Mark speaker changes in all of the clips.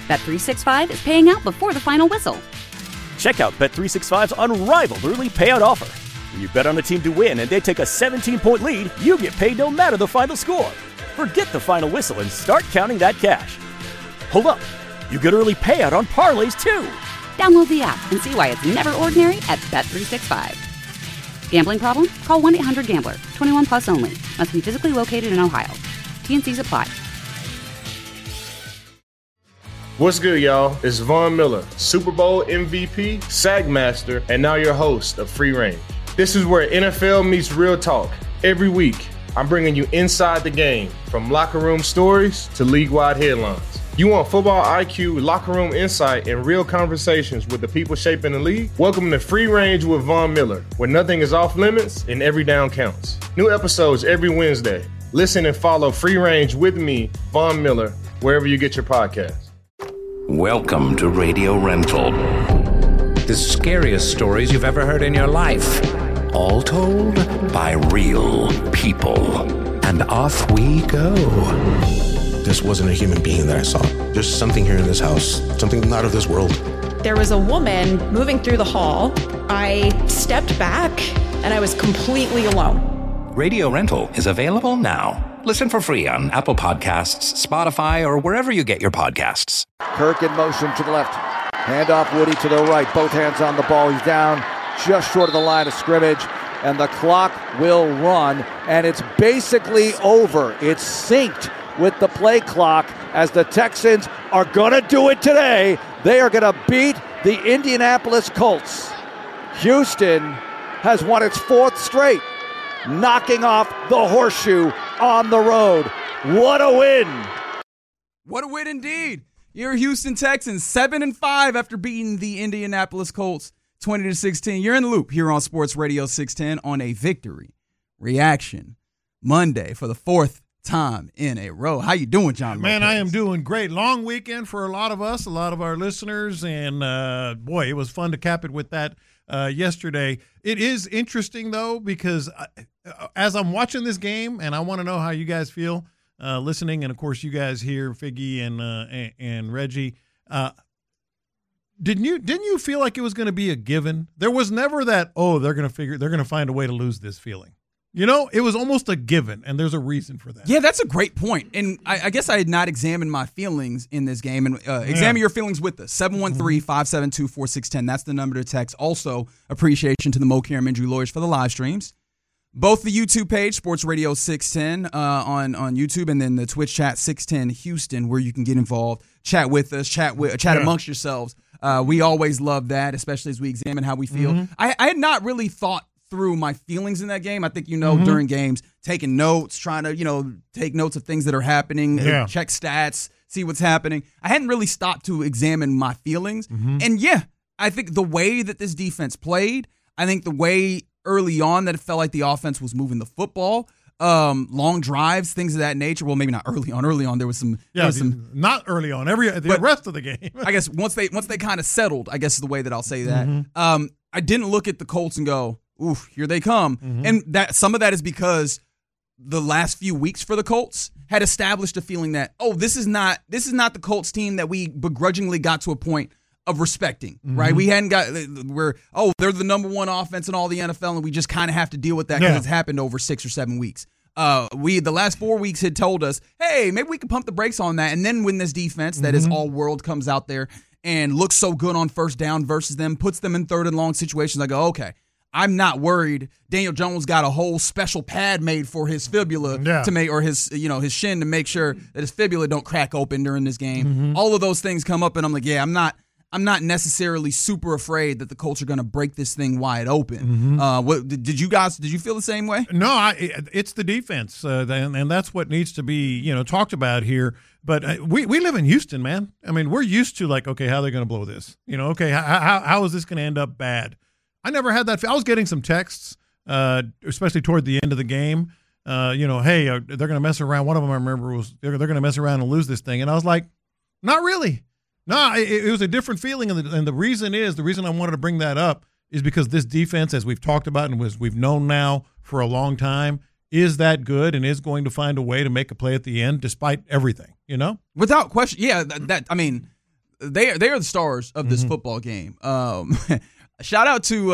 Speaker 1: Bet365 is paying out before the final whistle.
Speaker 2: Check out Bet365's unrivaled early payout offer. When you bet on a team to win and they take a 17-point lead, you get paid no matter the final score. Forget the final whistle and start counting that cash. Hold up. You get early payout on parlays, too.
Speaker 1: Download the app and see why it's never ordinary at Bet365. Gambling problem? Call 1-800-GAMBLER. 21 plus only. Must be physically located in Ohio. T&Cs apply.
Speaker 3: What's good, y'all? It's Von Miller, Super Bowl MVP, Sack Master, and now your host of Free Range. This is where NFL meets real talk. Every week, I'm bringing you inside the game, from locker room stories to league-wide headlines. You want football IQ, locker room insight, and real conversations with the people shaping the league? Welcome to Free Range with Von Miller, where nothing is off limits and every down counts. New episodes every Wednesday. Listen and follow Free Range with me, Von Miller, wherever you get your podcasts.
Speaker 4: Welcome to Radio Rental. The scariest stories you've ever heard in your life. All told by real people. And off we go.
Speaker 5: This wasn't a human being that I saw. There's something here in this house, something not of this world.
Speaker 6: There was a woman moving through the hall. I stepped back and I was completely alone.
Speaker 4: Radio Rental is available now. Listen for free on Apple Podcasts, Spotify, or wherever you get your podcasts.
Speaker 7: Kirk in motion to the left. Handoff Woody to the right. Both hands on the ball. He's down just short of the line of scrimmage. And the clock will run. And it's basically over. It's synced with the play clock as the Texans are going to do it today. They are going to beat the Indianapolis Colts. Houston has won its fourth straight, knocking off the horseshoe on the road. What a win.
Speaker 8: What a win indeed. Your Houston Texans 7-5 after beating the Indianapolis Colts 20-16. You're in the loop here on Sports Radio 610 on a victory reaction Monday for the fourth time in a row. How you doing, John?
Speaker 9: Man,
Speaker 8: Lopez?
Speaker 9: I am doing great. Long weekend for a lot of us, a lot of our listeners, and boy, it was fun to cap it with that yesterday. It is interesting, though, because as I'm watching this game, and I want to know how you guys feel listening, and of course you guys here, Figgy and Reggie, didn't you feel like it was going to be a given? There was never that, they're going to find a way to lose this feeling. You know, it was almost a given, and there's a reason for that.
Speaker 8: Yeah, that's a great point. And I guess I had not examined my feelings in this game. And examine your feelings with us. 713-572-4610. That's the number to text. Also, appreciation to the Mo Karam Injury Lawyers for the live streams. Both the YouTube page, Sports Radio 610 on YouTube, and then the Twitch chat, 610 Houston, where you can get involved, chat with us, chat amongst yourselves. We always love that, especially as we examine how we feel. Mm-hmm. I had not really thought through my feelings in that game. I think, during games, taking notes, trying to, take notes of things that are happening, check stats, see what's happening. I hadn't really stopped to examine my feelings. Mm-hmm. And I think the way that this defense played, I think the way early on that it felt like the offense was moving the football, long drives, things of that nature. Well, maybe not early on. Early on, there was some.
Speaker 9: Not early on. The rest of the game.
Speaker 8: I guess once they kind of settled, I guess is the way that I'll say that. Mm-hmm. I didn't look at the Colts and go, oof, here they come. Mm-hmm. And that some of that is because the last few weeks for the Colts had established a feeling that, this is not the Colts team that we begrudgingly got to a point of respecting, mm-hmm. right? We hadn't they're the number one offense in all the NFL, and we just kind of have to deal with that because it's happened over 6 or 7 weeks. The last 4 weeks had told us, hey, maybe we can pump the brakes on that. And then when this defense that is all world comes out there and looks so good on first down versus them, puts them in third and long situations, I go, okay, I'm not worried. Daniel Jones got a whole special pad made for his fibula to make, or his shin to make sure that his fibula don't crack open during this game. Mm-hmm. All of those things come up, and I'm like, I'm not necessarily super afraid that the Colts are going to break this thing wide open. Mm-hmm. Did you feel the same way?
Speaker 9: No, it's the defense, and that's what needs to be talked about here. But we live in Houston, man. I mean, we're used to okay, how are they going to blow this? Okay, how is this going to end up bad? I never had that. I was getting some texts, especially toward the end of the game. Hey, they're going to mess around. One of them I remember was they're going to mess around and lose this thing, and I was like, not really. No, it was a different feeling, and the reason I wanted to bring that up is because this defense, as we've talked about and as we've known now for a long time, is that good and is going to find a way to make a play at the end despite everything. Without
Speaker 8: question, they are the stars of this football game. Shout out to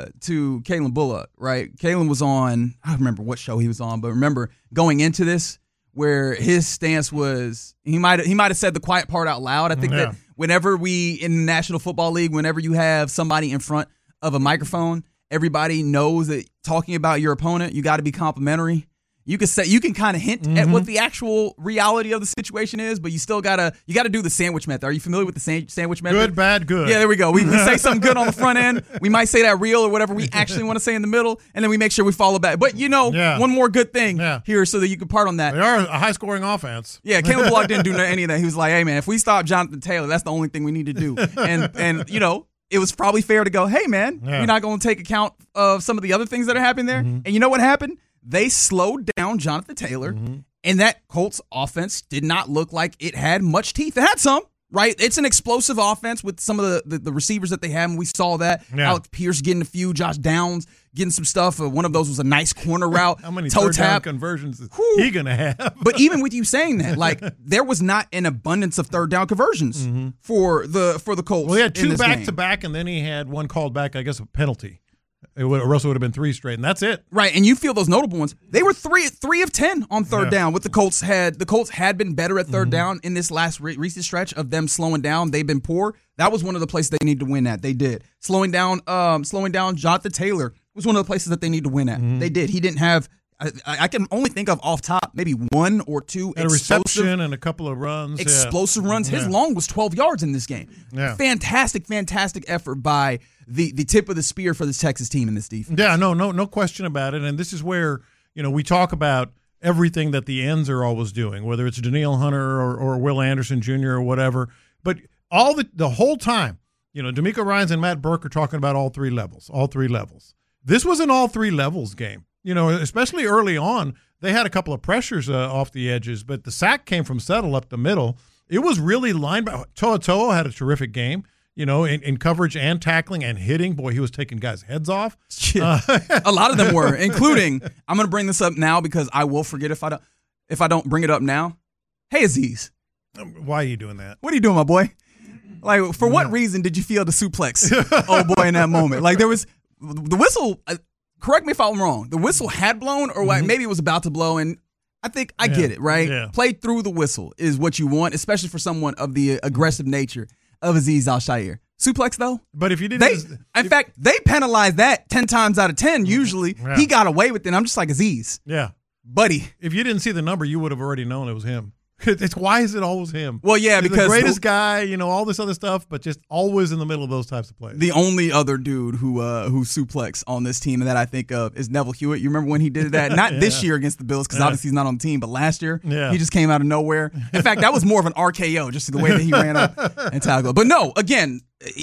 Speaker 8: Kalen Bullock, right? Kalen was on, I don't remember what show he was on, but remember going into this where his stance was he might have said the quiet part out loud. I think that whenever we in the National Football League, whenever you have somebody in front of a microphone, everybody knows that talking about your opponent, you got to be complimentary. You can kind of hint at what the actual reality of the situation is, but you still gotta do the sandwich method. Are you familiar with the sandwich method?
Speaker 9: Good, bad, good.
Speaker 8: Yeah, there we go. We say something good on the front end. We might say that real or whatever we actually want to say in the middle, and then we make sure we follow back. But one more good thing here so that you can part on that.
Speaker 9: They are a high-scoring offense.
Speaker 8: Yeah, Caleb Bullock didn't do any of that. He was like, hey, man, if we stop Jonathan Taylor, that's the only thing we need to do. And it was probably fair to go, hey, man, you're not going to take account of some of the other things that are happening there. And you know what happened? They slowed down Jonathan Taylor, and that Colts offense did not look like it had much teeth. It had some, right? It's an explosive offense with some of the receivers that they have, and we saw that. Yeah. Alec Pierce getting a few, Josh Downs getting some stuff. One of those was a nice corner route.
Speaker 9: How many
Speaker 8: toe
Speaker 9: third down
Speaker 8: tap
Speaker 9: conversions is he going to have?
Speaker 8: But even with you saying that, like, there was not an abundance of third down conversions for the Colts.
Speaker 9: Well, he had two back-to-back, and then he had one called back, I guess, a penalty. Russell would have been 3 straight, and that's it.
Speaker 8: Right, and you feel those notable ones. They were 3 of 10 on third down. With the Colts had been better at third down in this last recent stretch of them slowing down. They've been poor. That was one of the places they need to win at. They did. Slowing down Jonathan Taylor was one of the places that they need to win at. They did. He didn't have. I can only think of off top maybe 1 or 2
Speaker 9: and a reception and a couple of runs.
Speaker 8: Explosive runs. His long was 12 yards in this game.
Speaker 9: Yeah.
Speaker 8: Fantastic effort by the tip of the spear for this Texas team in this defense.
Speaker 9: Yeah, no question about it. And this is where, we talk about everything that the ends are always doing, whether it's Danielle Hunter or Will Anderson Jr. or whatever. But the whole time, D'Amico Ryans and Matt Burke are talking about all three levels. This was an all 3 levels game. Especially early on, they had a couple of pressures off the edges, but the sack came from Settle up the middle. It was really lined by To'o had a terrific game, in coverage and tackling and hitting. Boy, he was taking guys' heads off.
Speaker 8: A lot of them were, including, I'm going to bring this up now because I will forget if I don't bring it up now. Hey, Azeez.
Speaker 9: Why are you doing that?
Speaker 8: What are you doing, my boy? Like, for what reason did you feel the suplex, oh boy, in that moment? Like, there was the whistle. Correct me if I'm wrong. The whistle had blown, or maybe it was about to blow, and I think I get it, right? Yeah. Play through the whistle is what you want, especially for someone of the aggressive nature of Azeez Al-Shaair. Suplex, though?
Speaker 9: But if you didn't...
Speaker 8: In fact, they penalized that 10 times out of 10, usually. Yeah. He got away with it, and I'm just like, Azeez.
Speaker 9: Yeah.
Speaker 8: Buddy.
Speaker 9: If you didn't see the number, you would have already known it was him. Why is it always him?
Speaker 8: Well, yeah,
Speaker 9: He's
Speaker 8: because
Speaker 9: the greatest guy, all this other stuff, but just always in the middle of those types of plays.
Speaker 8: The only other dude who suplexed on this team that I think of is Neville Hewitt. You remember when he did that? Not this year against the Bills, because obviously he's not on the team, but last year he just came out of nowhere. In fact, that was more of an RKO, just the way that he ran up and tackled. But no, again,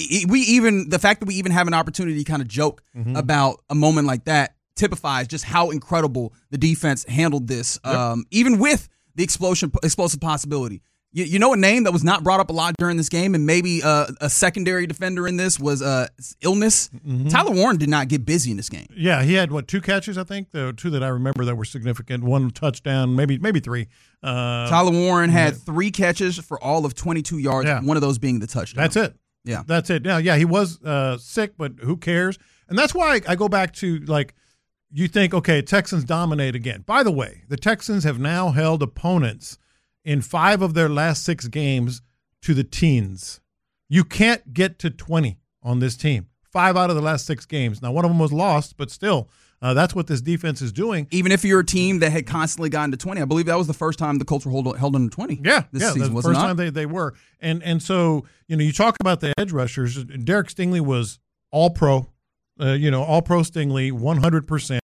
Speaker 8: the fact that we even have an opportunity to kind of joke about a moment like that typifies just how incredible the defense handled this, even with the explosive possibility. You know a name that was not brought up a lot during this game, and maybe a secondary defender in this was illness. Tyler Warren did not get busy in this game.
Speaker 9: Yeah, he had, 2 catches, I think? The 2 that I remember that were significant. 1 touchdown, maybe 3.
Speaker 8: Tyler Warren had 3 catches for all of 22 yards, one of those being the touchdown.
Speaker 9: That's it.
Speaker 8: Yeah.
Speaker 9: That's it. Yeah, he was sick, but who cares? And that's why I go back to, you think, okay, Texans dominate again. By the way, the Texans have now held opponents in 5 of their last 6 games to the teens. You can't get to 20 on this team. 5 out of the last 6 games. Now, one of them was lost, but still, that's what this defense is doing.
Speaker 8: Even if you're a team that had constantly gotten to 20, I believe that was the first time the Colts were held under 20. This season, was it not?
Speaker 9: First time they were. And so, you talk about the edge rushers. Derek Stingley was all-pro. All-pro Stingley, 100%.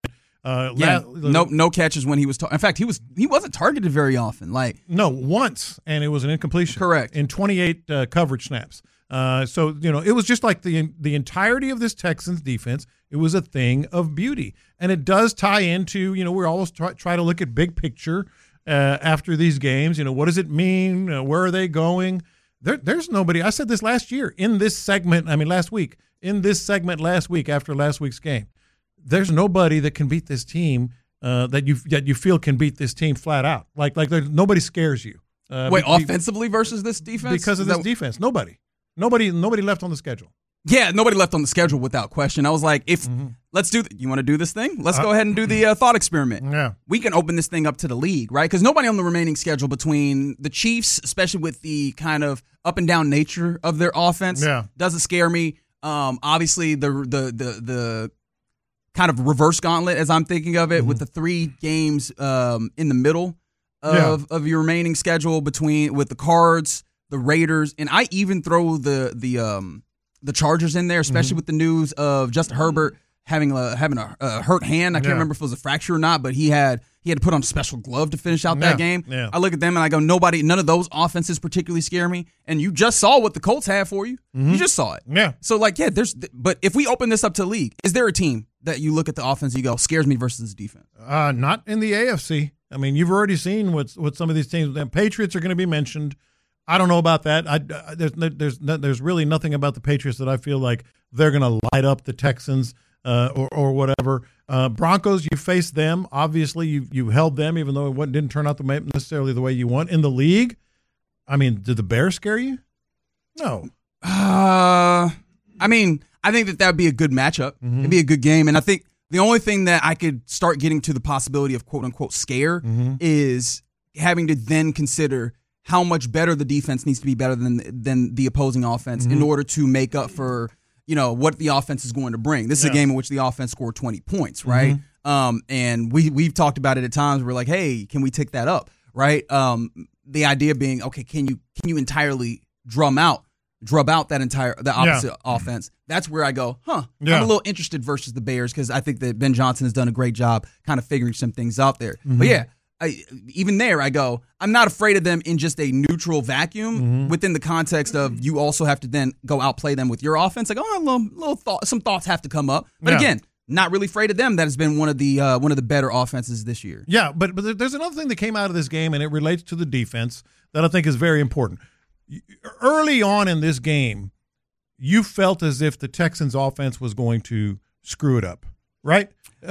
Speaker 8: No catches when he was. In fact, he wasn't targeted very often.
Speaker 9: Once, and it was an incompletion.
Speaker 8: Correct.
Speaker 9: In 28 coverage snaps. So it was just like the entirety of this Texans defense. It was a thing of beauty, and it does tie into we're always try to look at big picture after these games. What does it mean? Where are they going? There's nobody. I said this last year in this segment. Last week last week after last week's game. There's nobody that can beat this team that you feel can beat this team flat out. Like nobody scares you.
Speaker 8: Offensively versus this defense?
Speaker 9: Because of this defense. Nobody. Nobody left on the schedule.
Speaker 8: Yeah, nobody left on the schedule without question. I was like, let's do you want to do this thing? Let's go ahead and do the thought experiment.
Speaker 9: Yeah.
Speaker 8: We can open this thing up to the league, right? Because nobody on the remaining schedule between the Chiefs, especially with the kind of up and down nature of their offense, doesn't scare me. Obviously, the kind of reverse gauntlet, as I'm thinking of it, with the 3 games in the middle of your remaining schedule with the Cards, the Raiders, and I even throw the Chargers in there, especially with the news of Justin Herbert having a hurt hand. I can't remember if it was a fracture or not, but he had to put on a special glove to finish out that game. Yeah. I look at them and I go, none of those offenses particularly scare me. And you just saw what the Colts had for you. You just saw it.
Speaker 9: Yeah.
Speaker 8: So but if we open this up to the league, is there a team that you look at the offense and you go, scares me versus the defense?
Speaker 9: Not in the AFC. I mean, you've already seen what some of these teams. The Patriots are going to be mentioned. I don't know about that. There's really nothing about the Patriots that I feel like they're going to light up the Texans or whatever. Broncos, you faced them. Obviously, you held them, even though it didn't turn out necessarily the way you want. In the league, I mean, did the Bears scare you? No.
Speaker 8: I mean, I think that would be a good matchup. It'd be a good game. And I think the only thing that I could start getting to the possibility of quote-unquote scare is having to then consider how much better the defense needs to be better than the opposing offense in order to make up for, what the offense is going to bring. This is a game in which the offense scored 20 points, right? And we've talked about it at times. We're like, hey, can we take that up, right? The idea being, okay, can you entirely drub out the opposite offense? That's where I go, I'm a little interested versus the Bears because I think that Ben Johnson has done a great job kind of figuring some things out there. But yeah, even there, I go, I'm not afraid of them in just a neutral vacuum within the context of you also have to then go outplay them with your offense. Like, some thoughts have to come up. But again, not really afraid of them. That has been one of the better offenses this year.
Speaker 9: Yeah, but there's another thing that came out of this game, and it relates to the defense that I think is very important. Early on in this game, you felt as if the Texans' offense was going to screw it up, right?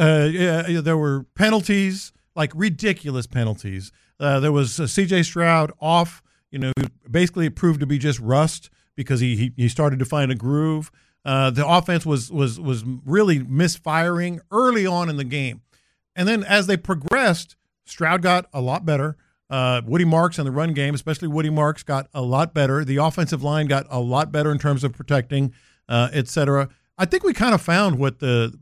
Speaker 9: There were penalties. Like ridiculous penalties. There was C.J. Stroud off, who basically proved to be just rust because he started to find a groove. The offense was really misfiring early on in the game. And then as they progressed, Stroud got a lot better. Woody Marks in the run game, especially Woody Marks, got a lot better. The offensive line got a lot better in terms of protecting, et cetera. I think we kind of found what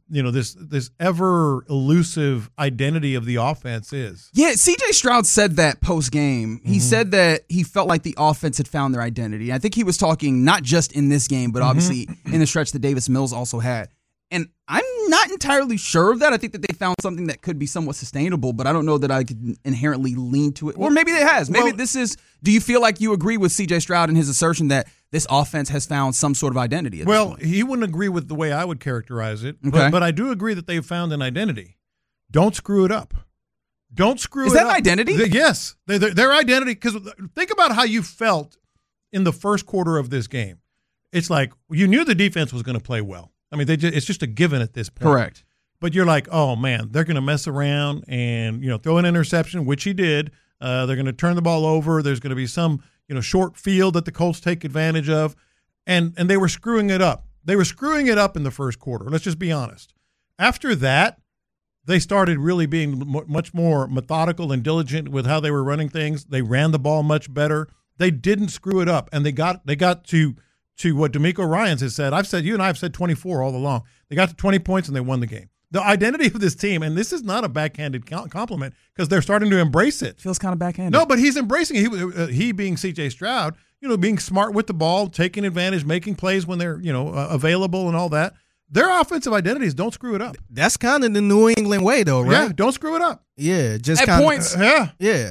Speaker 9: this ever elusive identity of the offense is.
Speaker 8: Yeah, C.J. Stroud said that post game. He said that he felt like the offense had found their identity. I think he was talking not just in this game, but obviously in the stretch that Davis Mills also had. And I'm not entirely sure of that. I think that they found something that could be somewhat sustainable, but I don't know that I could inherently lean to it. Or maybe it has. Maybe this is. Do you feel like you agree with C.J. Stroud in his assertion that this offense has found some sort of identity?
Speaker 9: Well, he wouldn't agree with the way I would characterize it, but I do agree that they've found an identity. Don't screw it up. Don't screw it up.
Speaker 8: Is that an identity?
Speaker 9: Yes. Their identity, because think about how you felt in the first quarter of this game. It's like you knew the defense was going to play well. I mean, it's just a given at this point.
Speaker 8: Correct.
Speaker 9: But you're like, oh, man, they're going to mess around and, throw an interception, which he did. They're going to turn the ball over. There's going to be some, short field that the Colts take advantage of. And they were screwing it up. They were screwing it up in the first quarter. Let's just be honest. After that, they started really being much more methodical and diligent with how they were running things. They ran the ball much better. They didn't screw it up. And they got to what DeMeco Ryans has said. You and I have said 24 all along. They got to 20 points and they won the game. The identity of this team, and this is not a backhanded compliment because they're starting to embrace it.
Speaker 8: Feels kind of backhanded.
Speaker 9: No, but he's embracing it. He being C.J. Stroud, being smart with the ball, taking advantage, making plays when they're, available and all that. Their offensive identities, don't screw it up.
Speaker 10: That's kind of the New England way, though, right?
Speaker 9: Yeah, don't screw it up.
Speaker 10: Yeah, just
Speaker 8: at
Speaker 10: kinda,
Speaker 8: points.
Speaker 10: Yeah.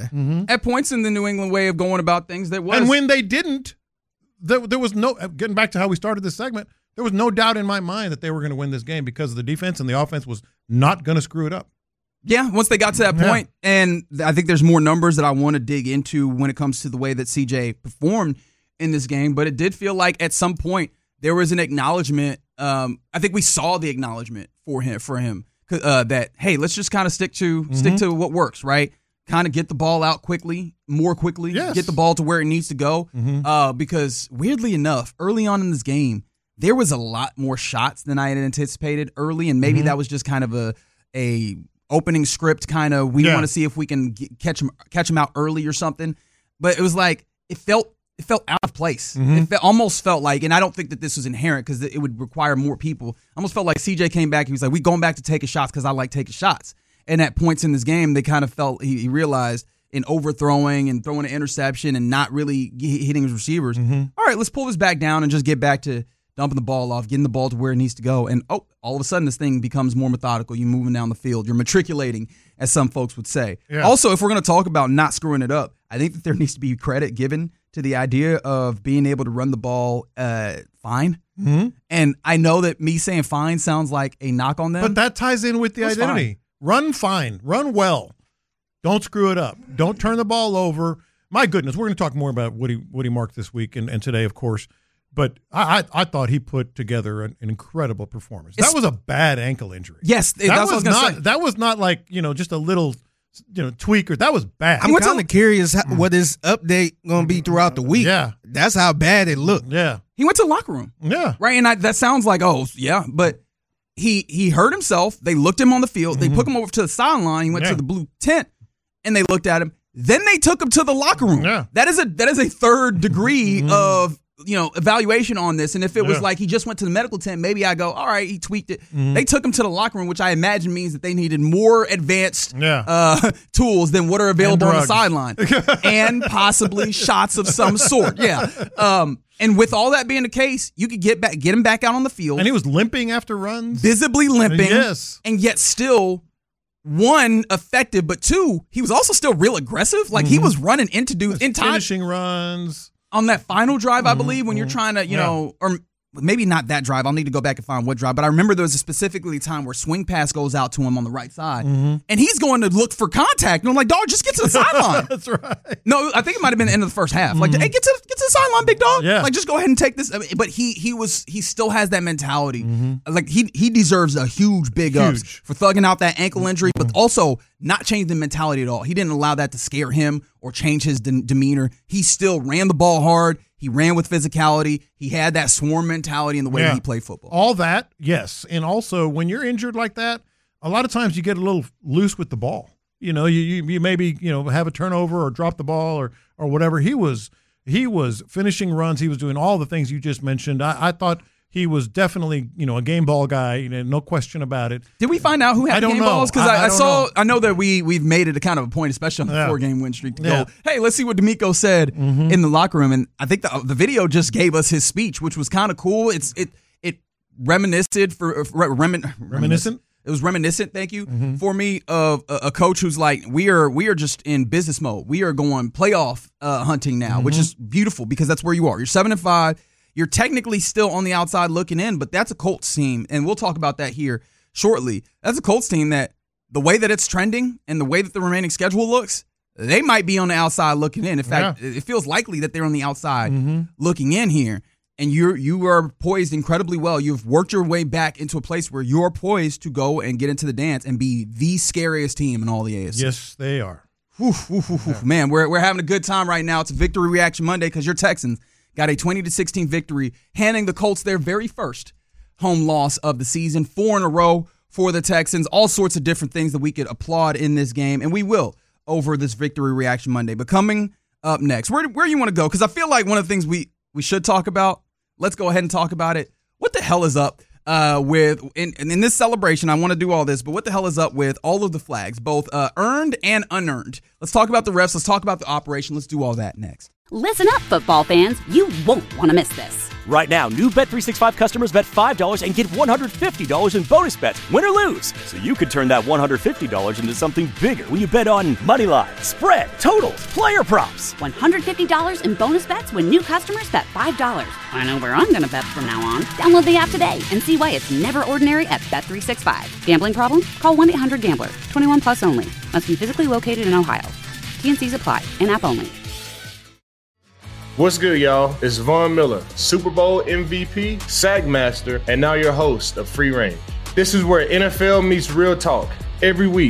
Speaker 8: At points in the New England way of going about things, there was.
Speaker 9: And when they didn't, there was no, getting back to how we started this segment, there was no doubt in my mind that they were going to win this game because of the defense, and the offense was not going to screw it up.
Speaker 8: Yeah, once they got to that point, and I think there's more numbers that I want to dig into when it comes to the way that CJ performed in this game, but it did feel like at some point there was an acknowledgement. I think we saw the acknowledgement for him that, hey, let's just kind of stick to what works, right? kind of get the ball out more quickly,
Speaker 9: Yes.
Speaker 8: get the ball to where it needs to go. Because weirdly enough, early on in this game, there was a lot more shots than I had anticipated early, and maybe that was just kind of a opening script kind of. We want to see if we can catch them out early or something. But it was like it felt out of place. It almost felt like, and I don't think that this was inherent because it would require more people. Almost felt like CJ came back. He was like, "We going back to taking shots because I like taking shots." And at points in this game, they kind of felt he realized in overthrowing and throwing an interception and not really hitting his receivers. All right, let's pull this back down and just get back to dumping the ball off, getting the ball to where it needs to go. And all of a sudden, this thing becomes more methodical. You're moving down the field. You're matriculating, as some folks would say.
Speaker 9: Yeah.
Speaker 8: Also, if we're going to talk about not screwing it up, I think that there needs to be credit given to the idea of being able to run the ball fine. And I know that me saying fine sounds like a knock on them.
Speaker 9: But that ties in with the
Speaker 8: That's
Speaker 9: identity.
Speaker 8: fine.
Speaker 9: Run fine. Run well. Don't screw it up. Don't turn the ball over. My goodness, we're going to talk more about Woody Mark this week and today, of course. But I thought he put together an incredible performance. That was a bad ankle injury.
Speaker 8: Yes, that's what I was going to say.
Speaker 9: That was not like, just a little, tweaker. That was bad.
Speaker 10: I'm kind of curious what his update going to be throughout the week.
Speaker 9: Yeah.
Speaker 10: That's how bad it looked.
Speaker 9: Yeah.
Speaker 8: He went to the locker room.
Speaker 9: Yeah.
Speaker 8: Right? And that sounds like, but he hurt himself. They looked him on the field. They took him over to the sideline. He went to the blue tent, and they looked at him. Then they took him to the locker room.
Speaker 9: Yeah.
Speaker 8: That is a third degree of evaluation on this. And if it was like he just went to the medical tent, maybe I go, all right, he tweaked it. They took him to the locker room, which I imagine means that they needed more advanced tools than what are available on the sideline. And possibly shots of some sort. Yeah. And with all that being the case, you could get him back out on the field.
Speaker 9: And he was limping after runs.
Speaker 8: Visibly limping.
Speaker 9: Yes.
Speaker 8: And yet still, one, effective, but two, he was also still real aggressive. Like he was running in time.
Speaker 9: Finishing runs.
Speaker 8: On that final drive, I believe, when you're trying to, or maybe not that drive. I'll need to go back and find what drive. But I remember there was a specifically time where swing pass goes out to him on the right side. And he's going to look for contact. And I'm like, dog, just get to the sideline.
Speaker 9: That's right.
Speaker 8: No, I think it might have been the end of the first half. Like, hey, get to the sideline, big dog.
Speaker 9: Yeah.
Speaker 8: Like, just go ahead and take this. But he still has that mentality. Like, he deserves a huge big ups for thugging out that ankle injury, but also not changing the mentality at all. He didn't allow that to scare him or change his demeanor. He still ran the ball hard. He ran with physicality. He had that swarm mentality in the way that he played football.
Speaker 9: All that, yes. And also, when you're injured like that, a lot of times you get a little loose with the ball. You maybe, have a turnover or drop the ball or whatever. He was finishing runs. He was doing all the things you just mentioned. I thought he was definitely, a game ball guy, no question about it.
Speaker 8: Did we find out who had game balls? Because I know that we've made it a kind of a point, especially on the 4-game win streak, to go, hey, let's see what D'Amico said in the locker room. And I think the video just gave us his speech, which was kind of cool. It reminiscent. It was reminiscent, thank you, for me of a coach who's like, we are just in business mode. We are going playoff hunting now, which is beautiful because that's where you are. You're 7-5. You're technically still on the outside looking in, but that's a Colts team, and we'll talk about that here shortly. That's a Colts team that the way that it's trending and the way that the remaining schedule looks, they might be on the outside looking in. In fact, it feels likely that they're on the outside looking in here, and you are poised incredibly well. You've worked your way back into a place where you're poised to go and get into the dance and be the scariest team in all the AFC.
Speaker 9: Yes, they are.
Speaker 8: Man, we're having a good time right now. It's a Victory Reaction Monday because your Texans got a 20-16 victory, handing the Colts their very first home loss of the season, 4 in a row for the Texans. All sorts of different things that we could applaud in this game, and we will over this Victory Reaction Monday. But coming up next, where you want to go? Because I feel like one of the things we should talk about, let's go ahead and talk about it. What the hell is up with in this celebration? I want to do all this, but what the hell is up with all of the flags, both earned and unearned? Let's talk about the refs. Let's talk about the operation. Let's do all that next.
Speaker 1: Listen up, football fans. You won't want to miss this.
Speaker 2: Right now, new Bet365 customers bet $5 and get $150 in bonus bets, win or lose. So you could turn that $150 into something bigger when you bet on money line, spread, totals, player props.
Speaker 1: $150 in bonus bets when new customers bet $5. I know where I'm going to bet from now on. Download the app today and see why it's never ordinary at Bet365. Gambling problem? Call 1-800-GAMBLER. 21 plus only. Must be physically located in Ohio. T&Cs apply. In-app only.
Speaker 3: What's good, y'all? It's Von Miller, Super Bowl MVP, SAG Master, and now your host of Free Reign. This is where NFL meets real talk. Every week,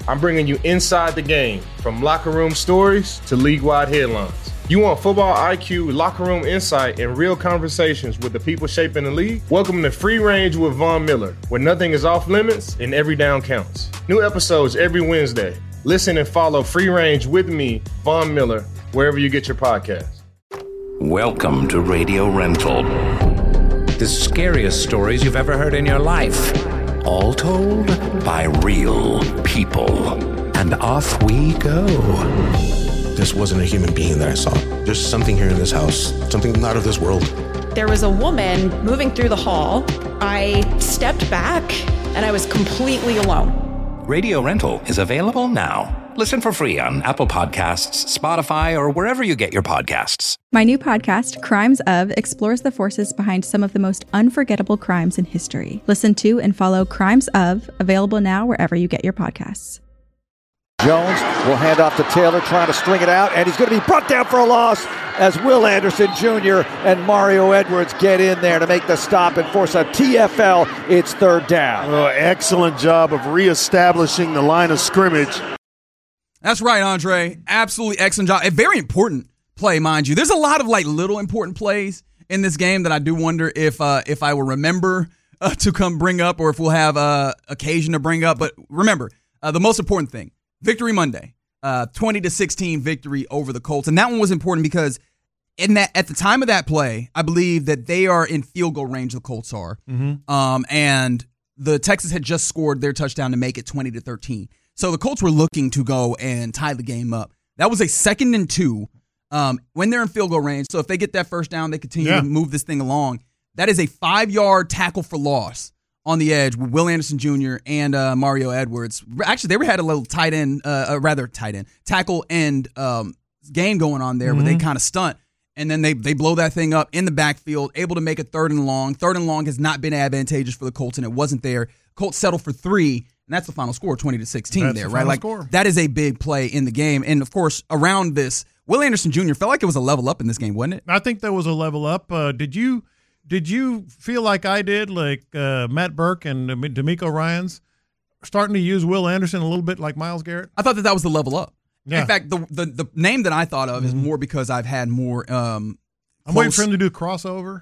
Speaker 3: I'm bringing you inside the game, from locker room stories to league-wide headlines. You want football IQ, locker room insight, and real conversations with the people shaping the league? Welcome to Free Range with Von Miller, where nothing is off limits and every down counts. New episodes every Wednesday. Listen and follow Free Range with me, Von Miller, wherever you get your podcasts.
Speaker 4: Welcome to Radio Rental. The scariest stories you've ever heard in your life. All told by real people. And off we go.
Speaker 5: This wasn't a human being that I saw. There's something here in this house, something not of this world.
Speaker 6: There was a woman moving through the hall. I stepped back and I was completely alone.
Speaker 4: Radio Rental is available now. Listen for free on Apple Podcasts, Spotify, or wherever you get your podcasts.
Speaker 11: My new podcast, Crimes Of, explores the forces behind some of the most unforgettable crimes in history. Listen to and follow Crimes Of, available now wherever you get your podcasts.
Speaker 7: Jones will hand off to Taylor, trying to string it out, and he's going to be brought down for a loss as Will Anderson Jr. and Mario Edwards get in there to make the stop and force a TFL. It's third down.
Speaker 12: Oh, excellent job of reestablishing the line of scrimmage.
Speaker 8: That's right, Andre. Absolutely excellent job. A very important play, mind you. There's a lot of little important plays in this game that I do wonder if I will remember to come bring up, or if we'll have occasion to bring up. But remember, the most important thing, Victory Monday, 20-16 victory over the Colts. And that one was important because at the time of that play, I believe that they are in field goal range, the Colts are. Mm-hmm. And the Texans had just scored their touchdown to make it 20-13. So the Colts were looking to go and tie the game up. That was a 2nd and 2 when they're in field goal range. So if they get that first down, they continue to move this thing along. That is a 5-yard tackle for loss on the edge with Will Anderson Jr. and Mario Edwards. Actually, they had a little tackle end game going on there where they kind of stunt. And then they blow that thing up in the backfield, able to make a 3rd and long. 3rd and long has not been advantageous for the Colts, and it wasn't there. Colts settled for 3. And that's the final score, 20-16 there, right?
Speaker 9: Score.
Speaker 8: That is a big play in the game. And, of course, around this, Will Anderson Jr. felt like it was a level up in this game, wasn't it?
Speaker 9: I think there was a level up. Did you feel like I did, like Matt Burke and D'Amico Ryans, starting to use Will Anderson a little bit like Myles Garrett?
Speaker 8: I thought that was the level up.
Speaker 9: Yeah.
Speaker 8: In fact, the name that I thought of is more because I've had more
Speaker 9: I'm waiting for him to do crossover.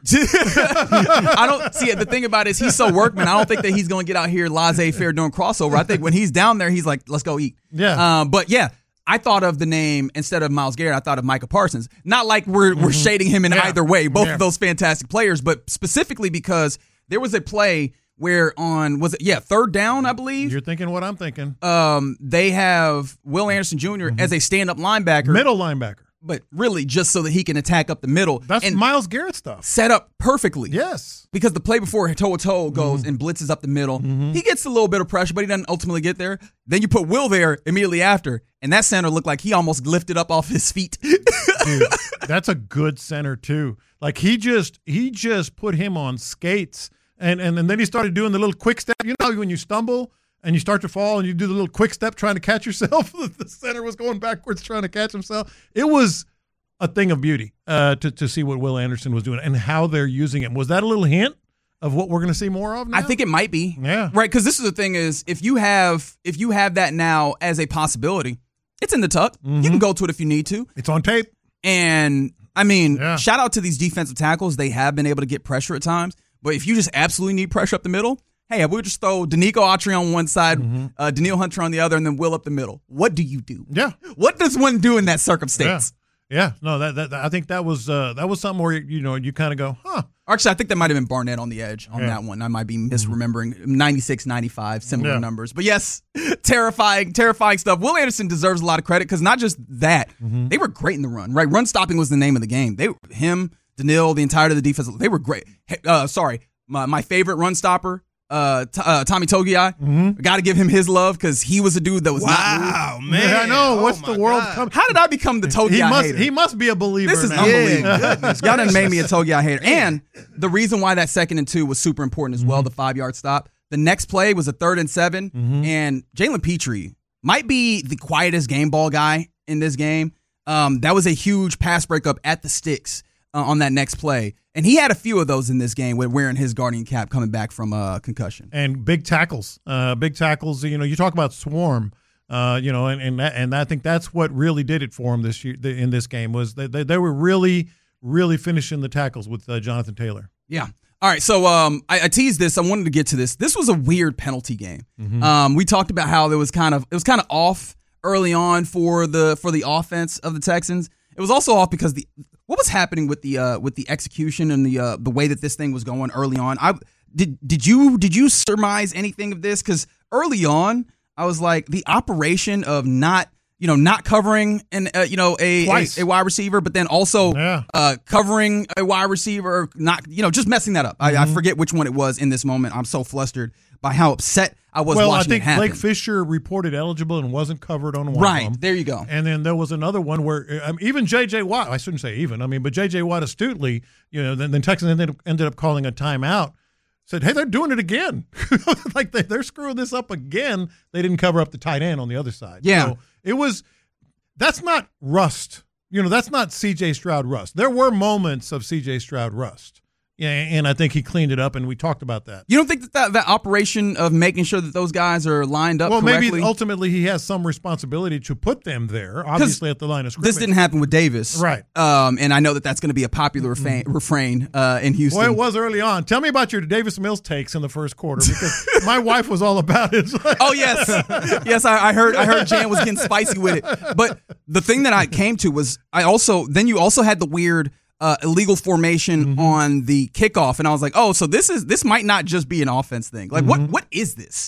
Speaker 8: I don't see it. The thing about it is he's so workman. I don't think that he's going to get out here laissez-faire doing crossover. I think when he's down there, he's like, let's go eat.
Speaker 9: Yeah.
Speaker 8: But yeah, I thought of the name instead of Myles Garrett. I thought of Micah Parsons. Not like we're shading him in either way. Both of those fantastic players, but specifically because there was a play where on 3rd down, I believe.
Speaker 9: You're thinking what I'm thinking.
Speaker 8: They have Will Anderson Jr. as a stand-up linebacker,
Speaker 9: middle linebacker.
Speaker 8: But really, just so that he can attack up the middle.
Speaker 9: That's Myles Garrett stuff.
Speaker 8: Set up perfectly.
Speaker 9: Yes.
Speaker 8: Because the play before toe-to-toe goes and blitzes up the middle. He gets a little bit of pressure, but he doesn't ultimately get there. Then you put Will there immediately after, and that center looked like he almost lifted up off his feet.
Speaker 9: Dude, that's a good center, too. Like, he just put him on skates, and then he started doing the little quick step. You know when you stumble and you start to fall and you do the little quick step trying to catch yourself? The center was going backwards trying to catch himself. It was a thing of beauty to see what Will Anderson was doing and how they're using him. Was that a little hint of what we're going to see more of now?
Speaker 8: I think it might be.
Speaker 9: Yeah.
Speaker 8: Right, because this is the thing is if you have that now as a possibility, it's in the tuck. You can go to it if you need to.
Speaker 9: It's on tape.
Speaker 8: And, I mean, shout out to these defensive tackles. They have been able to get pressure at times. But if you just absolutely need pressure up the middle, hey, we'll just throw Danico Autry on one side, Danielle Hunter on the other, and then Will up the middle. What do you do?
Speaker 9: Yeah.
Speaker 8: What does one do in that circumstance?
Speaker 9: Yeah. No, that I think that was something where you kind of go, huh.
Speaker 8: Actually, I think that might have been Barnett on the edge on that one. I might be misremembering. 96, 95, similar numbers. But yes, terrifying stuff. Will Anderson deserves a lot of credit because not just that, they were great in the run, right? Run stopping was the name of the game. Him, Daniil, the entirety of the defense, they were great. My favorite run stopper, Tommy Togiai. Got to give him his love because he was a dude that was not moved.
Speaker 10: Wow, man.
Speaker 9: Yeah, I know. What's the world come?
Speaker 8: How did I become the Togiai hater?
Speaker 9: He must be a believer.
Speaker 8: This is
Speaker 9: now.
Speaker 8: unbelievable. Y'all done made me a Togiai hater. And the reason why that 2nd and 2 was super important as well, the 5-yard stop. The next play was a 3rd and 7, and Jalen Petrie might be the quietest game ball guy in this game. That was a huge pass breakup at the sticks on that next play. And he had a few of those in this game with wearing his Guardian cap coming back from concussion.
Speaker 9: And big tackles. You talk about swarm. And I think that's what really did it for him this year in this game was they were really, really finishing the tackles with Jonathan Taylor.
Speaker 8: Yeah. All right, so I teased this. I wanted to get to this. This was a weird penalty game. We talked about how it was kind of off early on for the offense of the Texans. It was also off because what was happening with the execution and the way that this thing was going early on. Did you surmise anything of this? Because early on, I was like, the operation of not covering a wide receiver, but then also covering a wide receiver, not just messing that up. I forget which one it was in this moment. I'm so flustered by how upset I was watching it happen.
Speaker 9: Blake Fisher reported eligible and wasn't covered on one.
Speaker 8: Right,
Speaker 9: of them.
Speaker 8: there you go.
Speaker 9: And then there was another one where even J.J. Watt, I shouldn't say even, but J.J. Watt astutely, then Texans ended up calling a timeout. Said, hey, they're doing it again. Like they're screwing this up again. They didn't cover up the tight end on the other side.
Speaker 8: Yeah.
Speaker 9: So that's not rust. That's not C.J. Stroud rust. There were moments of C.J. Stroud rust. Yeah, and I think he cleaned it up, and we talked about that.
Speaker 8: You don't think that operation of making sure that those guys are lined up correctly?
Speaker 9: Maybe ultimately he has some responsibility to put them there, obviously at the line of scrimmage.
Speaker 8: This didn't happen with Davis.
Speaker 9: Right.
Speaker 8: And I know that's going to be a popular refrain in Houston.
Speaker 9: Well, it was early on. Tell me about your Davis Mills takes in the first quarter, because my wife was all about it.
Speaker 8: Oh, yes. Yes, I heard Jan was getting spicy with it. But the thing that I came to was you also had the weird illegal formation on the kickoff, and I was like, oh, so this might not just be an offense thing. Like, what is this?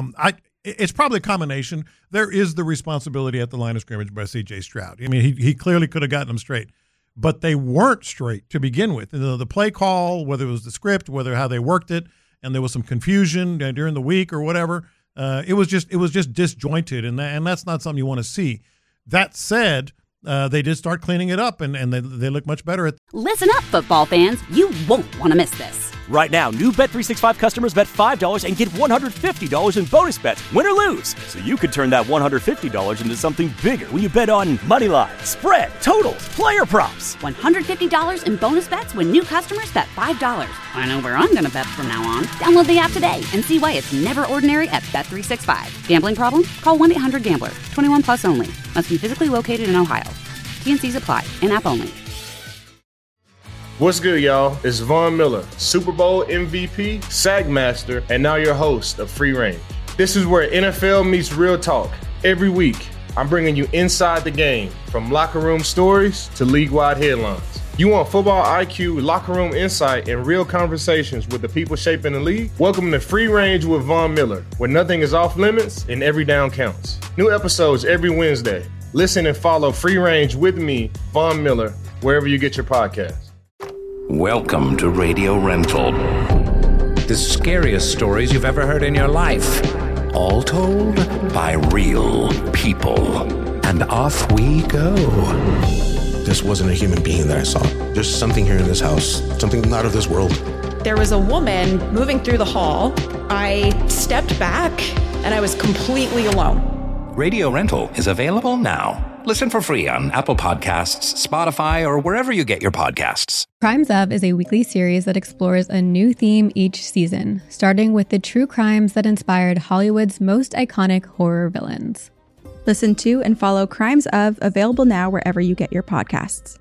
Speaker 9: It's probably a combination. There is the responsibility at the line of scrimmage by C.J. Stroud. I mean, he clearly could have gotten them straight, but they weren't straight to begin with. The play call, whether it was the script, how they worked it, and there was some confusion during the week or whatever. It was just disjointed, and that's not something you want to see. That said, they did start cleaning it up, and they look much better.
Speaker 1: Listen up, football fans. You won't want to miss this.
Speaker 2: Right now, new Bet365 customers bet $5 and get $150 in bonus bets, win or lose. So you could turn that $150 into something bigger when you bet on moneyline, spread, totals, player props.
Speaker 1: $150 in bonus bets when new customers bet $5. I know where I'm going to bet from now on. Download the app today and see why it's never ordinary at Bet365. Gambling problem? Call 1-800-GAMBLER. 21 plus only. Must be physically located in Ohio. T&Cs apply. In-app only.
Speaker 3: What's good, y'all? It's Von Miller, Super Bowl MVP, Sagmaster, and now your host of Free Range. This is where NFL meets real talk. Every week, I'm bringing you inside the game, from locker room stories to league-wide headlines. You want football IQ, locker room insight, and real conversations with the people shaping the league? Welcome to Free Range with Von Miller, where nothing is off limits and every down counts. New episodes every Wednesday. Listen and follow Free Range with me, Von Miller, wherever you get your podcasts.
Speaker 4: Welcome to Radio Rental. The scariest stories you've ever heard in your life. All told by real people. And off we go.
Speaker 5: This wasn't a human being that I saw. There's something here in this house, something not of this world.
Speaker 6: There was a woman moving through the hall. I stepped back, and I was completely alone.
Speaker 4: Radio Rental is available now. Listen for free on Apple Podcasts, Spotify, or wherever you get your podcasts.
Speaker 13: Crimes Of is a weekly series that explores a new theme each season, starting with the true crimes that inspired Hollywood's most iconic horror villains.
Speaker 11: Listen to and follow Crimes Of, available now wherever you get your podcasts.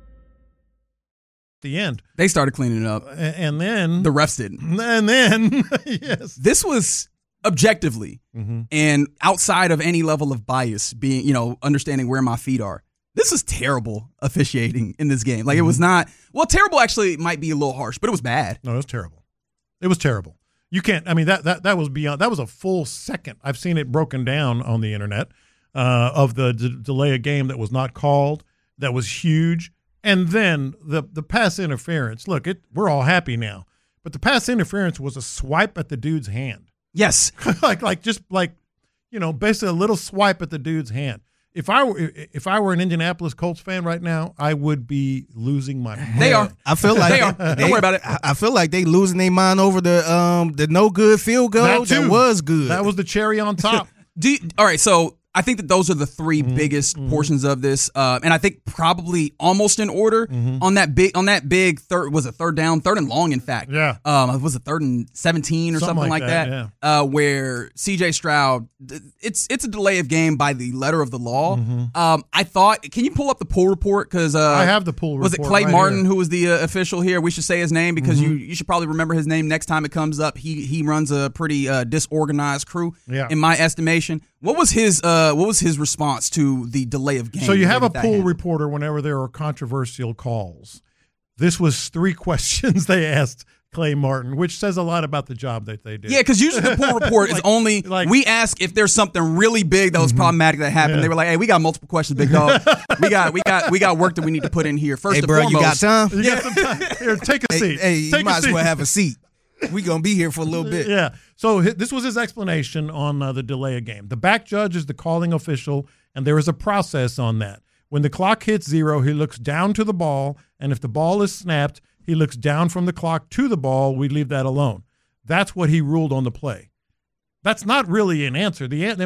Speaker 9: The end.
Speaker 8: They started cleaning it up.
Speaker 9: And then
Speaker 8: the refs didn't.
Speaker 9: And then, yes.
Speaker 8: This was objectively and outside of any level of bias, being, understanding where my feet are. This is terrible officiating in this game. Like, it was not, terrible actually might be a little harsh, but it was bad.
Speaker 9: No, it was terrible. It was terrible. You can't, that was beyond, that was a full second. I've seen it broken down on the internet of the delay of game that was not called, that was huge. And then the pass interference. Look, we're all happy now, but the pass interference was a swipe at the dude's hand.
Speaker 8: Yes.
Speaker 9: basically a little swipe at the dude's hand. If I were an Indianapolis Colts fan right now, I would be losing my mind.
Speaker 8: They are.
Speaker 10: I feel like
Speaker 8: they are. Don't worry about it.
Speaker 10: I feel like they losing their mind over the no good field goal that was good.
Speaker 9: That was the cherry on top.
Speaker 8: All right, so I think that those are the three biggest portions of this, and I think probably almost in order on that big third, was it third down, third and long, in fact.
Speaker 9: Yeah.
Speaker 8: Was it 3rd and 17 or something like that?
Speaker 9: Yeah.
Speaker 8: Where C.J. Stroud, it's a delay of game by the letter of the law. I thought, can you pull up the pool report? Because
Speaker 9: I have the pool report.
Speaker 8: Was it Clay
Speaker 9: right
Speaker 8: Martin
Speaker 9: here.
Speaker 8: who was the official here? We should say his name because you should probably remember his name next time it comes up. He runs a pretty disorganized crew, in my estimation. What was his response to the delay of game?
Speaker 9: So you have a pool reporter whenever there are controversial calls. This was 3 questions they asked Clay Martin, which says a lot about the job that they did.
Speaker 8: Yeah, because usually the pool report is only we ask if there's something really big that was problematic that happened. They were like, "Hey, we got multiple questions, big dog. we got work that we need to put in here." First,
Speaker 10: hey,
Speaker 8: and
Speaker 10: bro,
Speaker 8: foremost,
Speaker 10: you got time?
Speaker 9: You got some time. Here, take a seat.
Speaker 10: Hey, you might as well have a seat. We gonna be here for a little bit.
Speaker 9: Yeah. So this was his explanation on the delay of game. The back judge is the calling official, and there is a process on that. When the clock hits 0, he looks down to the ball, and if the ball is snapped, he looks down from the clock to the ball. We leave that alone. That's what he ruled on the play. That's not really an answer.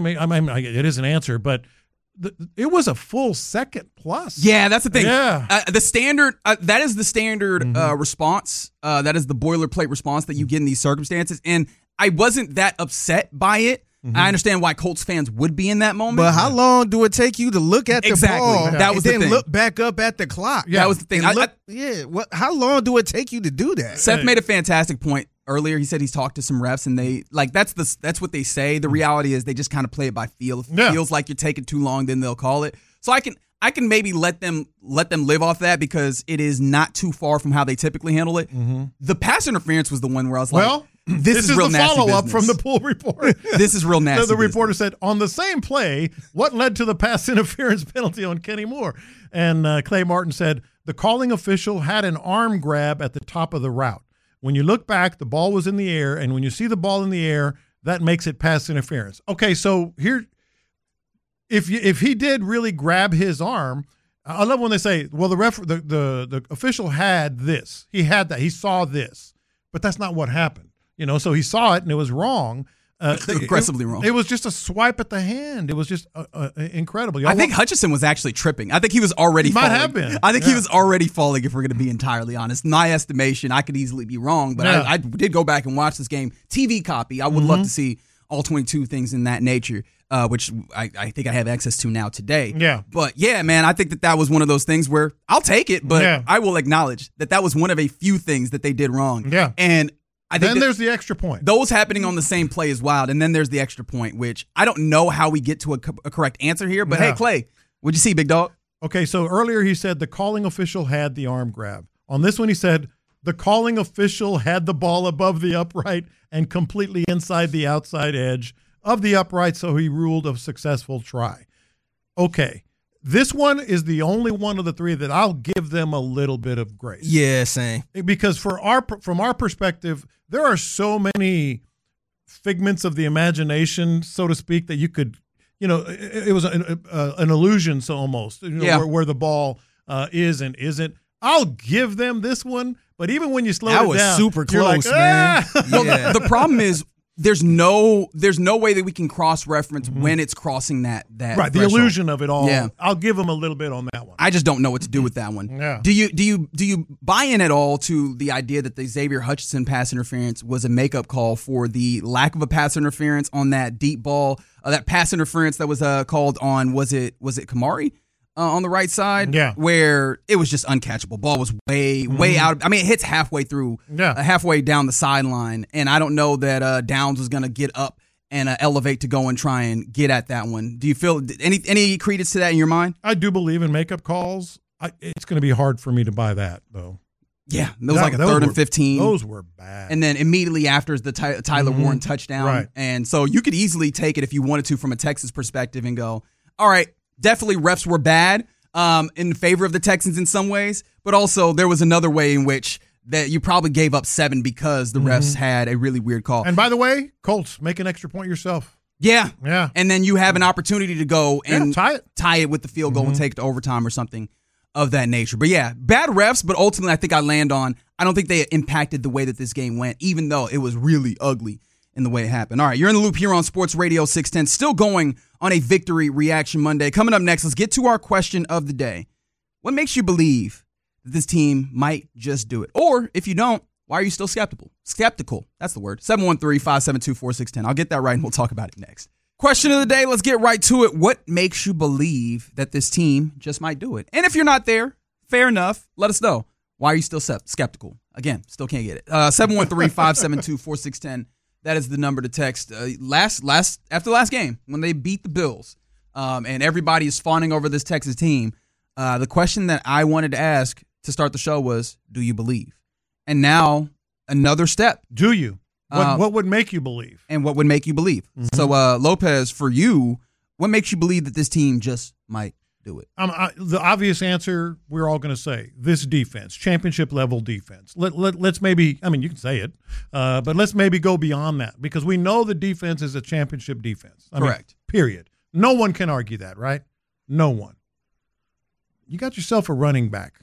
Speaker 9: It is an answer, but it was a full second plus.
Speaker 8: Yeah, that's the thing.
Speaker 9: Yeah.
Speaker 8: The standard, that is the standard response. That is the boilerplate response that you get in these circumstances. And I wasn't that upset by it. I understand why Colts fans would be in that moment.
Speaker 10: But how long do it take you to look at the ball
Speaker 8: that was
Speaker 10: and
Speaker 8: the
Speaker 10: then
Speaker 8: thing.
Speaker 10: look back up at the clock?
Speaker 8: That was the thing.
Speaker 10: How long do it take you to do that?
Speaker 8: Seth made a fantastic point earlier. He said he's talked to some refs, and they that's what they say. The reality is they just kind of play it by feel. If it feels like you're taking too long, then they'll call it. So I can maybe let them live off that because it is not too far from how they typically handle it. The pass interference was the one where I was like, this is real
Speaker 9: the
Speaker 8: nasty
Speaker 9: follow-up
Speaker 8: business.
Speaker 9: from the pool report.
Speaker 8: This is real nasty.
Speaker 9: So the reporter said, on the same play, what led to the pass interference penalty on Kenny Moore? And Clay Martin said, the calling official had an arm grab at the top of the route. When you look back, the ball was in the air, and when you see the ball in the air, that makes it pass interference. Okay, so here, if he did really grab his arm, I love when they say, well, the official had this. He had that. He saw this. But that's not what happened. So he saw it and it was wrong.
Speaker 8: Aggressively wrong.
Speaker 9: It was just a swipe at the hand. It was just incredible.
Speaker 8: I think Hutchinson was actually tripping. I think he was already
Speaker 9: He
Speaker 8: falling.
Speaker 9: might have been.
Speaker 8: I think he was already falling, if we're going to be entirely honest. In my estimation, I could easily be wrong, but I did go back and watch this game. TV copy. I would love to see all 22 things in that nature, which I think I have access to now today.
Speaker 9: Yeah.
Speaker 8: But yeah, man, I think that was one of those things where I'll take it, but I will acknowledge that was one of a few things that they did wrong.
Speaker 9: Yeah.
Speaker 8: And I think
Speaker 9: then there's the extra point.
Speaker 8: Those happening on the same play is wild. And then there's the extra point, which I don't know how we get to a correct answer here. But hey, Clay, what'd you see, big dog?
Speaker 9: Okay, so earlier he said the calling official had the arm grab. On this one, he said the calling official had the ball above the upright and completely inside the outside edge of the upright, so he ruled a successful try. Okay. This one is the only one of the 3 that I'll give them a little bit of grace.
Speaker 10: Yeah, same.
Speaker 9: Because from our perspective, there are so many figments of the imagination, so to speak, that you could, it was an illusion, so almost, where the ball is and isn't. I'll give them this one, but even when you slow it down,
Speaker 10: that was super close,
Speaker 9: like,
Speaker 10: man.
Speaker 8: Well, the problem is, there's no way that we can cross-reference when it's crossing that
Speaker 9: right, the
Speaker 8: threshold.
Speaker 9: illusion of it all.
Speaker 8: Yeah.
Speaker 9: I'll give them a little bit on that one.
Speaker 8: I just don't know what to do with that one.
Speaker 9: Yeah.
Speaker 8: Do you buy in at all to the idea that the Xavier Hutchinson pass interference was a makeup call for the lack of a pass interference on that deep ball, that pass interference that was called on was it Kamari? On the right side, where it was just uncatchable. Ball was way out. It hits halfway through, halfway down the sideline, and I don't know that Downs was going to get up and elevate to go and try and get at that one. Do you feel any credence to that in your mind?
Speaker 9: I do believe in makeup calls. It's going to be hard for me to buy that, though.
Speaker 8: Yeah, that was like a 3rd and 15.
Speaker 9: Those were bad.
Speaker 8: And then immediately after is the Tyler Warren touchdown.
Speaker 9: Right.
Speaker 8: And so you could easily take it if you wanted to from a Texas perspective and go, all right, definitely refs were bad in favor of the Texans in some ways, but also there was another way in which that you probably gave up 7 because the refs had a really weird call.
Speaker 9: And by the way, Colts, make an extra point yourself.
Speaker 8: Yeah.
Speaker 9: Yeah.
Speaker 8: And then you have an opportunity to go and
Speaker 9: tie
Speaker 8: it with the field goal and take it to overtime or something of that nature. But yeah, bad refs, but ultimately I think I don't think they impacted the way that this game went, even though it was really ugly in the way it happened. All right, you're in the loop here on Sports Radio 610, still going on a Victory Reaction Monday. Coming up next, let's get to our question of the day. What makes you believe that this team might just do it? Or if you don't, why are you still skeptical? Skeptical, that's the word. 713-572-4610. I'll get that right and we'll talk about it next. Question of the day, let's get right to it. What makes you believe that this team just might do it? And if you're not there, fair enough, let us know. Why are you still skeptical? Again, still can't get it. 713-572-4610. That is the number to text. After the last game, when they beat the Bills, and everybody is fawning over this Texas team, the question that I wanted to ask to start the show was, do you believe? And now, another step.
Speaker 9: Do you? What would make you believe?
Speaker 8: And what would make you believe? Mm-hmm. So, Lopez, for you, what makes you believe that this team just might do it?
Speaker 9: The obvious answer we're all going to say, this defense, championship-level defense. Let's maybe, I mean, you can say it, but let's maybe go beyond that because we know the defense is a championship defense.
Speaker 8: Correct.
Speaker 9: Period. No one can argue that, right? No one. You got yourself a running back.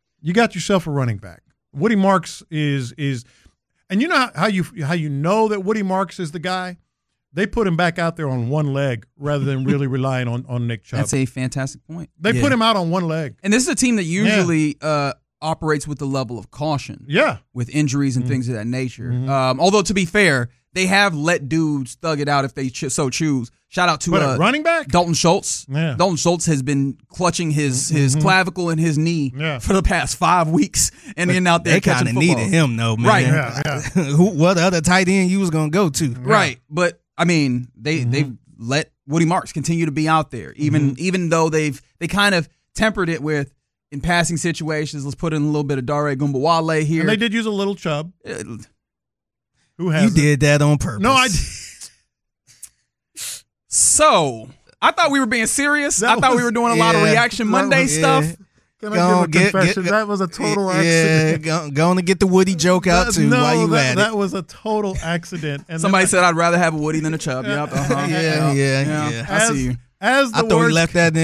Speaker 9: Woody Marks is and you know how you know that Woody Marks is the guy? They put him back out there on one leg rather than really relying on Nick Chubb.
Speaker 8: That's a fantastic point.
Speaker 9: They put him out on one leg.
Speaker 8: And this is a team that usually operates with the level of caution.
Speaker 9: Yeah.
Speaker 8: With injuries and things of that nature. Although, to be fair, they have let dudes thug it out if they so choose. Shout out to
Speaker 9: running back
Speaker 8: Dalton Schultz.
Speaker 9: Yeah.
Speaker 8: Dalton Schultz has been clutching his clavicle and his knee for the past 5 weeks and then out there catching football.
Speaker 10: They kind of needed him, though, man.
Speaker 8: Right.
Speaker 9: Yeah.
Speaker 10: What other tight end you was going to go to?
Speaker 8: Right. But, I mean, they've let Woody Marks continue to be out there, even though they kind of tempered it with, in passing situations, let's put in a little bit of Dare Gumbawale here.
Speaker 9: And they did use a little Chubb. Who has
Speaker 10: You did that on purpose.
Speaker 9: No, I did.
Speaker 8: So, I thought we were being serious. I thought we were doing a lot of Reaction Monday stuff.
Speaker 9: Can I give a confession? That was a total accident.
Speaker 10: Yeah, go on and get the Woody joke out, too, while you at it.
Speaker 9: That was a total accident. And
Speaker 8: somebody said I'd rather have a Woody than a Chubb. Yep.
Speaker 10: Yeah.
Speaker 8: I see you.
Speaker 10: I thought we left that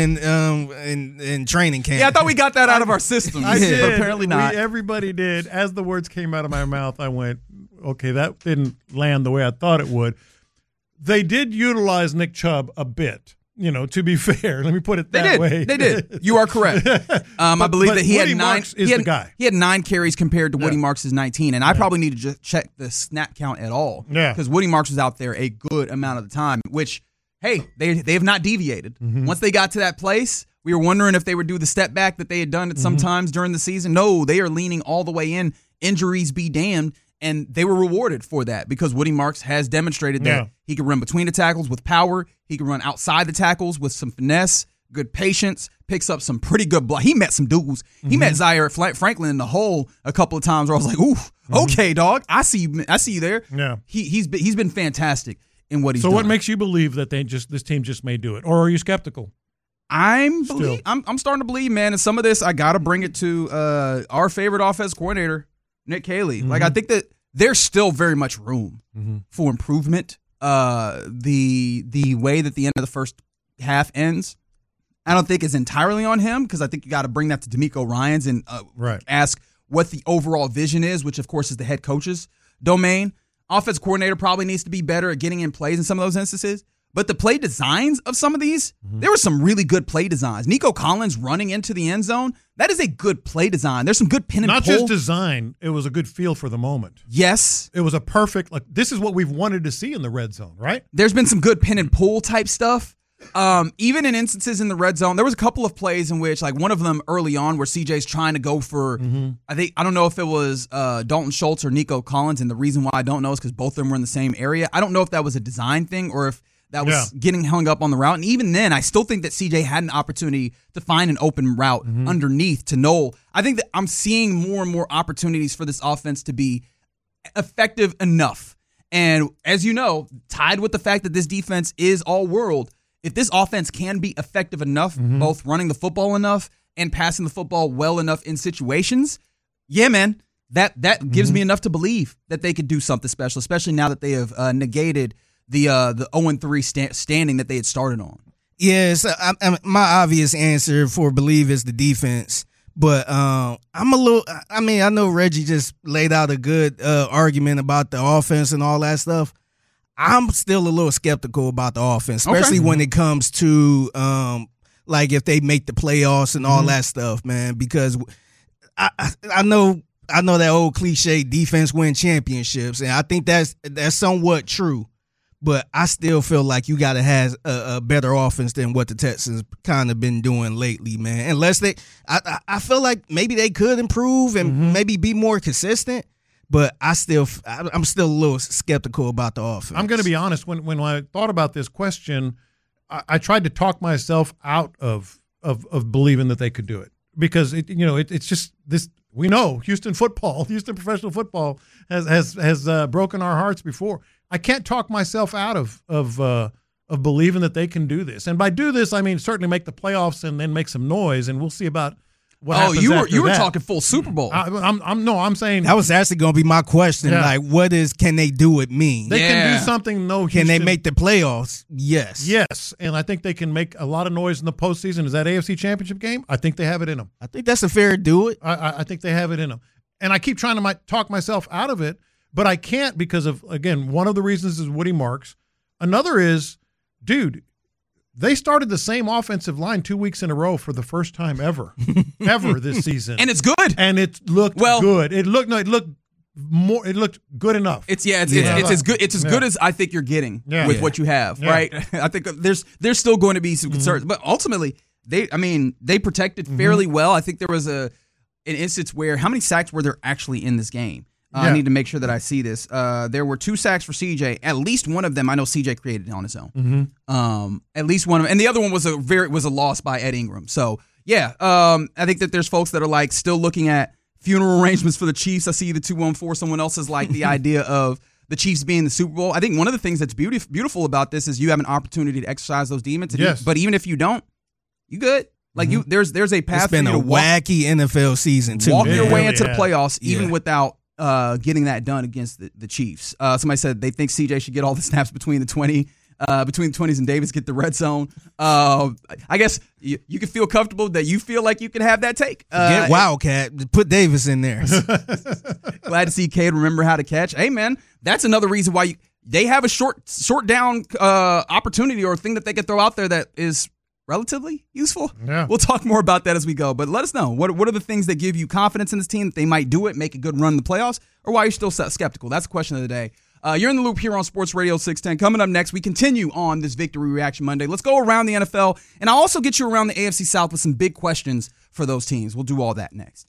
Speaker 10: in training camp.
Speaker 8: Yeah, I thought we got that out of our system.
Speaker 9: I did.
Speaker 8: But apparently not.
Speaker 9: Everybody did. As the words came out of my mouth, I went, okay, that didn't land the way I thought it would. They did utilize Nick Chubb a bit, to be fair. Let me put it that way.
Speaker 8: They did. You are correct. I believe that he
Speaker 9: Woody
Speaker 8: had 9.
Speaker 9: Marks is the guy.
Speaker 8: He had 9 carries compared to Woody Marks' 19, and I probably need to just check the snap count at all.
Speaker 9: Yeah.
Speaker 8: Because Woody Marks was out there a good amount of the time, which, hey, they have not deviated. Once they got to that place, we were wondering if they would do the step back that they had done at some times during the season. No, they are leaning all the way in. Injuries be damned. And they were rewarded for that because Woody Marks has demonstrated that he can run between the tackles with power. He can run outside the tackles with some finesse, good patience, picks up some pretty good block. He met some dudes. He met Zaire Franklin in the hole a couple of times where I was like, ooh, okay, dog. I see you there.
Speaker 9: Yeah.
Speaker 8: He's been fantastic in what he's done.
Speaker 9: So what makes you believe that this team just may do it? Or are you skeptical?
Speaker 8: I'm starting to believe, man. And some of this, I got to bring it to our favorite offense coordinator, Nick Caley. Like, I think that there's still very much room for improvement. The way that the end of the first half ends, I don't think is entirely on him because I think you got to bring that to DeMeco Ryans and ask what the overall vision is, which, of course, is the head coach's domain. Offense coordinator probably needs to be better at getting in plays in some of those instances. But the play designs of some of these, there were some really good play designs. Nico Collins running into the end zone, that is a good play design. There's some good pin and pull.
Speaker 9: Not just design, it was a good feel for the moment.
Speaker 8: Yes.
Speaker 9: It was a perfect, this is what we've wanted to see in the red zone, right?
Speaker 8: There's been some good pin and pull type stuff. Even in instances in the red zone, there was a couple of plays in which, like one of them early on where CJ's trying to go for, I don't know if it was Dalton Schultz or Nico Collins, and the reason why I don't know is because both of them were in the same area. I don't know if that was a design thing or if that was getting hung up on the route. And even then, I still think that CJ had an opportunity to find an open route underneath to Noel. I think that I'm seeing more and more opportunities for this offense to be effective enough. And as you know, tied with the fact that this defense is all world, if this offense can be effective enough, both running the football enough and passing the football well enough in situations, yeah, man, that gives me enough to believe that they could do something special, especially now that they have negated the 0-3 standing that they had started on.
Speaker 10: Yes, my obvious answer for believe is the defense. But I know Reggie just laid out a good argument about the offense and all that stuff. I'm still a little skeptical about the offense, especially when it comes to like if they make the playoffs and all that stuff, man. Because I know that old cliche, defense win championships, and I think that's somewhat true. But I still feel like you got to have a better offense than what the Texans kind of been doing lately, man. Unless I feel like maybe they could improve and maybe be more consistent. But I'm still a little skeptical about the offense.
Speaker 9: I'm going to be honest. When I thought about this question, I tried to talk myself out of believing that they could do it because it's just this. We know Houston professional football has broken our hearts before. I can't talk myself out of believing that they can do this. And by do this, I mean certainly make the playoffs and then make some noise, and we'll see about what happens after
Speaker 8: you were
Speaker 9: that.
Speaker 8: talking full Super Bowl.
Speaker 9: I'm saying
Speaker 10: that was actually going to be my question. Yeah. Like, can they do it mean?
Speaker 9: They can do something.
Speaker 10: Can they make the playoffs? Yes.
Speaker 9: Yes, and I think they can make a lot of noise in the postseason. Is that AFC Championship game? I think they have it in them.
Speaker 10: I think that's a fair do it.
Speaker 9: I think they have it in them. And I keep trying to talk myself out of it, but I can't because of, again, one of the reasons is Woody Marks. Another is, dude, they started the same offensive line 2 weeks in a row for the first time ever this season.
Speaker 8: And it's good.
Speaker 9: And it looked good. It looked good enough.
Speaker 8: It's as good as I think you're getting with what you have, right? I think there's still going to be some concerns, but ultimately they protected fairly well. I think there was an instance where how many sacks were there actually in this game? I need to make sure that I see this. There were 2 sacks for CJ. At least one of them, I know CJ created on his own. At least one of them, and the other one was a loss by Ed Ingram. So I think that there's folks that are like still looking at funeral arrangements for the Chiefs. I see the 214. Someone else is like the idea of the Chiefs being the Super Bowl. I think one of the things that's beautiful about this is you have an opportunity to exercise those demons. But even if you don't, you good. Like there's a path.
Speaker 10: It's been a wacky NFL season too.
Speaker 8: Walk your way into the playoffs, even without getting that done against the Chiefs. Somebody said they think CJ should get all the snaps between the 20s and Davis get the red zone. I guess you can feel comfortable that you feel like you can have that take.
Speaker 10: Get Wildcat. Put Davis in there.
Speaker 8: Glad to see Cade remember how to catch. Hey, man, that's another reason why they have a short down opportunity or thing that they could throw out there that is relatively useful. Yeah. We'll talk more about that as we go, but let us know. What are the things that give you confidence in this team that they might do it, make a good run in the playoffs, or why you're still skeptical? That's the question of the day. You're in the loop here on Sports Radio 610. Coming up next, we continue on this Victory Reaction Monday. Let's go around the NFL, and I'll also get you around the AFC South with some big questions for those teams. We'll do all that next.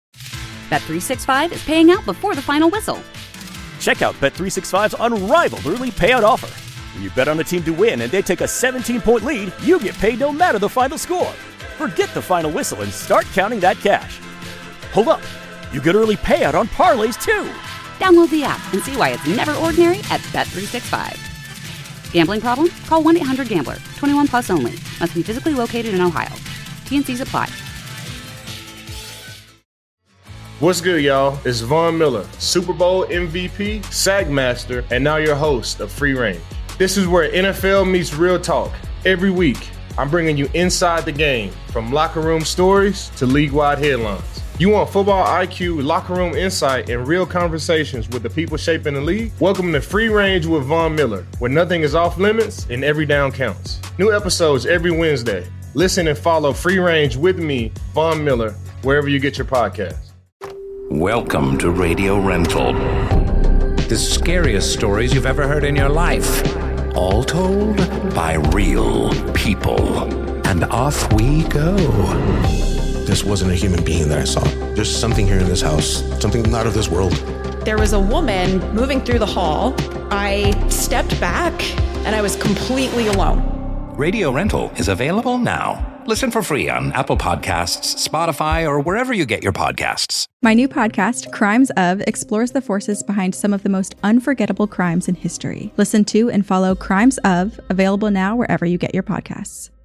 Speaker 1: Bet365 is paying out before the final whistle.
Speaker 2: Check out Bet365's unrivaled early payout offer. When you bet on a team to win and they take a 17-point lead, you get paid no matter the final score. Forget the final whistle and start counting that cash. Hold up. You get early payout on parlays, too.
Speaker 1: Download the app and see why it's never ordinary at Bet365. Gambling problem? Call 1-800-GAMBLER. 21 plus only. Must be physically located in Ohio. T&Cs apply.
Speaker 3: What's good, y'all? It's Von Miller, Super Bowl MVP, SAG Master, and now your host of Free Range. This is where NFL meets real talk. Every week, I'm bringing you inside the game, from locker room stories to league-wide headlines. You want football IQ, locker room insight, and real conversations with the people shaping the league? Welcome to Free Range with Von Miller, where nothing is off limits and every down counts. New episodes every Wednesday. Listen and follow Free Range with me, Von Miller, wherever you get your podcasts.
Speaker 4: Welcome to Radio Rental. The scariest stories you've ever heard in your life. All told by real people. And off we go.
Speaker 5: This wasn't a human being that I saw. There's something here in this house, something not of this world.
Speaker 6: There was a woman moving through the hall. I stepped back and I was completely alone.
Speaker 4: Radio Rental is available now. Listen for free on Apple Podcasts, Spotify, or wherever you get your podcasts.
Speaker 11: My new podcast, Crimes Of, explores the forces behind some of the most unforgettable crimes in history. Listen to and follow Crimes Of, available now wherever you get your podcasts.